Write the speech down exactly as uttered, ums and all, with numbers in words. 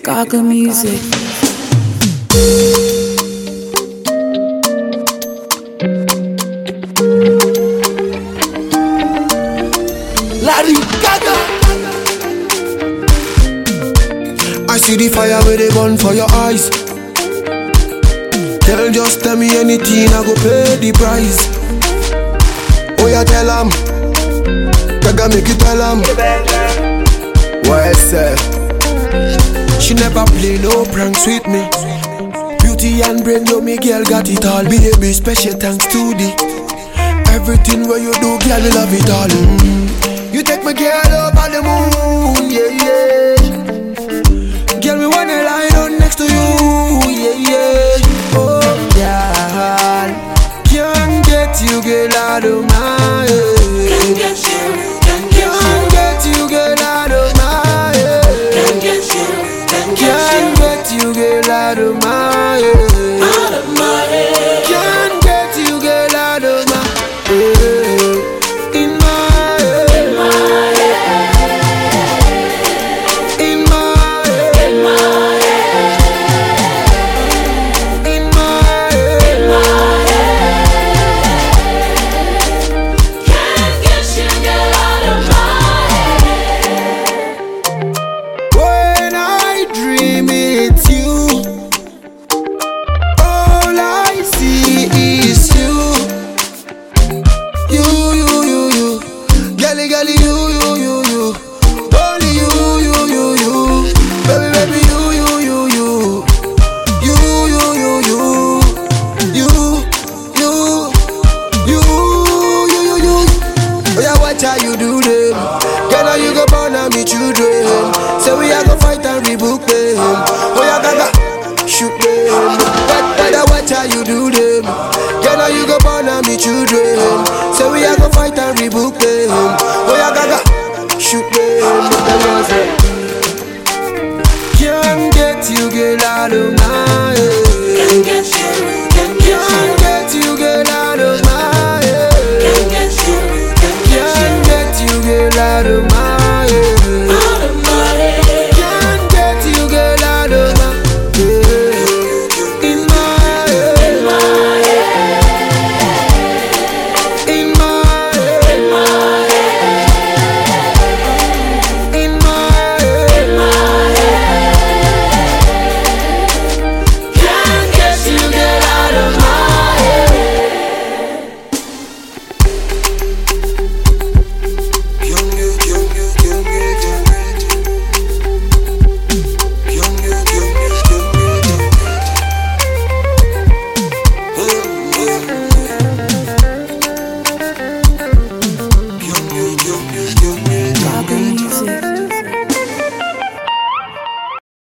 Gaga Music. Lady Gaga. I see the fire where they burn for your eyes. Girl, just tell me anything, I go pay the price. Oh yeah, tell 'em. Gaga make you tell 'em. What I say? She never play no pranks with me. Beauty and brain, yo, me girl got it all. Baby, special thanks to the everything where you do, girl, me love it all. mm. You take my girl over the moon, yeah, yeah. Girl, me wanna lie down next to you, yeah, yeah. Oh, girl, can't get you, girl, out of my head. Can't get you, can't Can't get you, girl, out of my head. Can't get you, can't Can't get you, girl, out of my head. out of my head. Can't get you, girl, out of my head. In my head. In my head. In my head. In my head. In my head. In my head. Can't get you, get out of my head. When I dream it's you, all I see is you. You, you, you, you. Girlie, girlie, you, you, you, you. Only you, you, you, you. Baby, baby, you, you, you, you. You, you, you, you. You, you, you, you, you, you. Oh yeah, watch how you do them. Girl, now you go born on me children. So we are go fight and rebook them. Oh yeah, Gaga, shoot them. But better watch how you do them. Girl, now you go born on me children. So we are go fight and rebook them. Oh yeah, Gaga, shoot them. Them girls say, can't get you, girl, out of my head. Can't get you, can't get Can't get you, girl, out of my head. Can't get you, can't Can't get you, girl, out of my head. out of my head. Can't get you, girl, out of my head. In my head. In my head. In my head. In my head. In my head. In my head. Can't get you, get out of my head. Gaga Music.